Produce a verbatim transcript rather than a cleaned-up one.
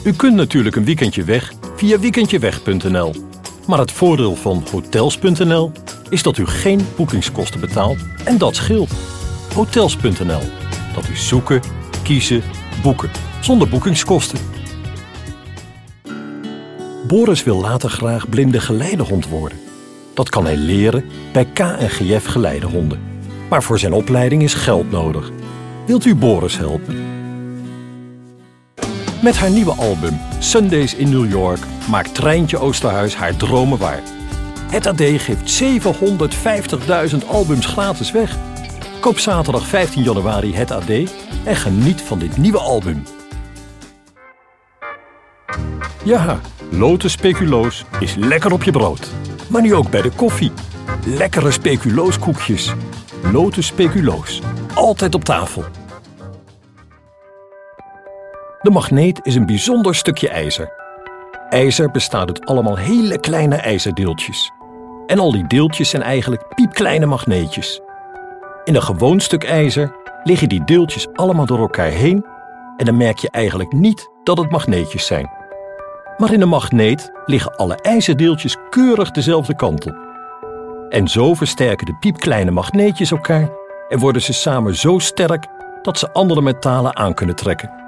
U kunt natuurlijk een weekendje weg via weekendjeweg punt n l. Maar het voordeel van hotels punt n l is dat u geen boekingskosten betaalt en dat scheelt. hotels punt n l. Dat is zoeken, kiezen, boeken. Zonder boekingskosten. Boris wil later graag blinde geleidehond worden. Dat kan hij leren bij K en G F Geleidehonden. Maar voor zijn opleiding is geld nodig. Wilt u Boris helpen? Met haar nieuwe album Sundays in New York maakt Treintje Oosterhuis haar dromen waar. Het A D geeft zevenhonderdvijftigduizend albums gratis weg. Koop zaterdag vijftien januari Het A D en geniet van dit nieuwe album. Ja, Lotus Speculoos is lekker op je brood. Maar nu ook bij de koffie. Lekkere speculooskoekjes. Lotus Speculoos. Altijd op tafel. De magneet is een bijzonder stukje ijzer. IJzer bestaat uit allemaal hele kleine ijzerdeeltjes. En al die deeltjes zijn eigenlijk piepkleine magneetjes. In een gewoon stuk ijzer liggen die deeltjes allemaal door elkaar heen en dan merk je eigenlijk niet dat het magneetjes zijn. Maar in een magneet liggen alle ijzerdeeltjes keurig dezelfde kant op. En zo versterken de piepkleine magneetjes elkaar en worden ze samen zo sterk dat ze andere metalen aan kunnen trekken.